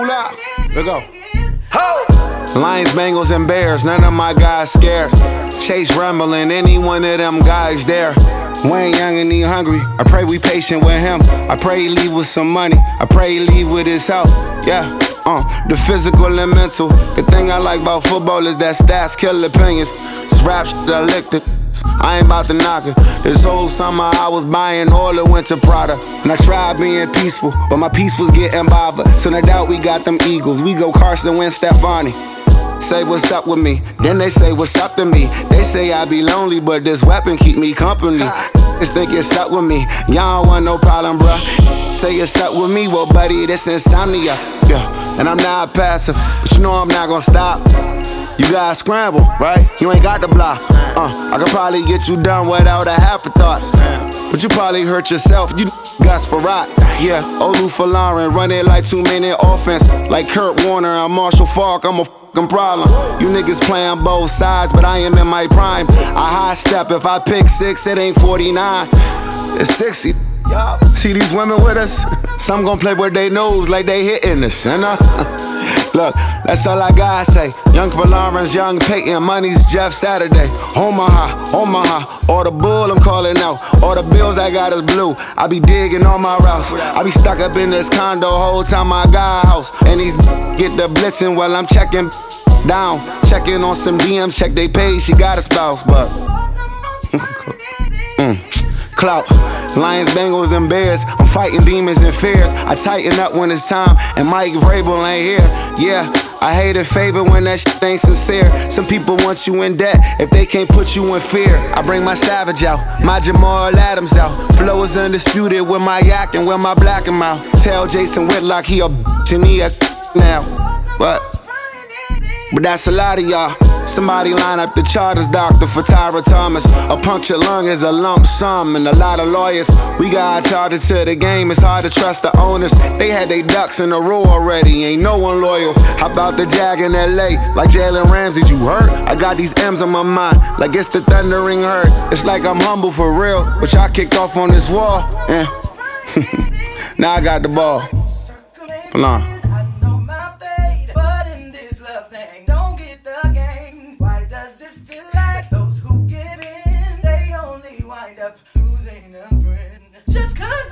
loud. Let's go. Lions, Bengals, and Bears, none of my guys scared. Chase rumbling, any one of them guys there. Wayne Young and he hungry, I pray we patient with him. I pray he leave with some money, I pray he leave with his health. Yeah, the physical and mental. The thing I like about football is that stats kill opinions. It's rap shit I licked it, I ain't about to knock it. This whole summer I was buying all the winter Prada, and I tried being peaceful, but my peace was getting bothered. So no doubt we got them Eagles, we go Carson Wentz, Stefani. Say what's up with me, then they say what's up to me. They say I be lonely, but this weapon keep me company. Just think it's up with me, y'all don't want no problem, bruh. Say it's up with me, well buddy, this insomnia. Yeah, and I'm not passive, but you know I'm not gonna stop. You gotta scramble, right? You ain't got the block. I could probably get you done without a half a thought, but you probably hurt yourself, you guts for rock. Yeah, Olu for Lauren, run it like 2-minute offense. Like Kurt Warner, I'm Marshall Falk, I'm a fucking problem. You niggas playing both sides, but I am in my prime. I high step, if I pick 6, it ain't 49. It's 60. See these women with us? Some gon' play with their nose like they hitting us, you know? Look, that's all I gotta say. Young for Lawrence, young Peyton, money's Jeff Saturday. Omaha, all the bull I'm calling out. All the bills I got is blue. I be digging on my routes. I be stuck up in this condo whole time I got a house. And these get the blitzing while I'm checking down. Checking on some DMs, check they page, she got a spouse, but clout. Lions, Bengals, and Bears, I'm fighting demons and fears. I tighten up when it's time, and Mike Vrabel ain't here. Yeah, I hate a favor when that shit ain't sincere. Some people want you in debt if they can't put you in fear. I bring my Savage out, my Jamal Adams out. Flow is undisputed with my yak and with my black and out. Tell Jason Whitlock he a bitch and he a now. But that's a lot of y'all. Somebody line up the charters doctor for Tyra Thomas. A punctured lung is a lump sum, and a lot of lawyers. We got chartered to the game, it's hard to trust the owners. They had their ducks in a row already, ain't no one loyal. How about the Jag in LA, like Jalen Ramsey, you heard? I got these M's on my mind, like it's the thundering herd. It's like I'm humble for real, but y'all kicked off on this wall. Yeah. Now I got the ball. Hold on. Just 'cause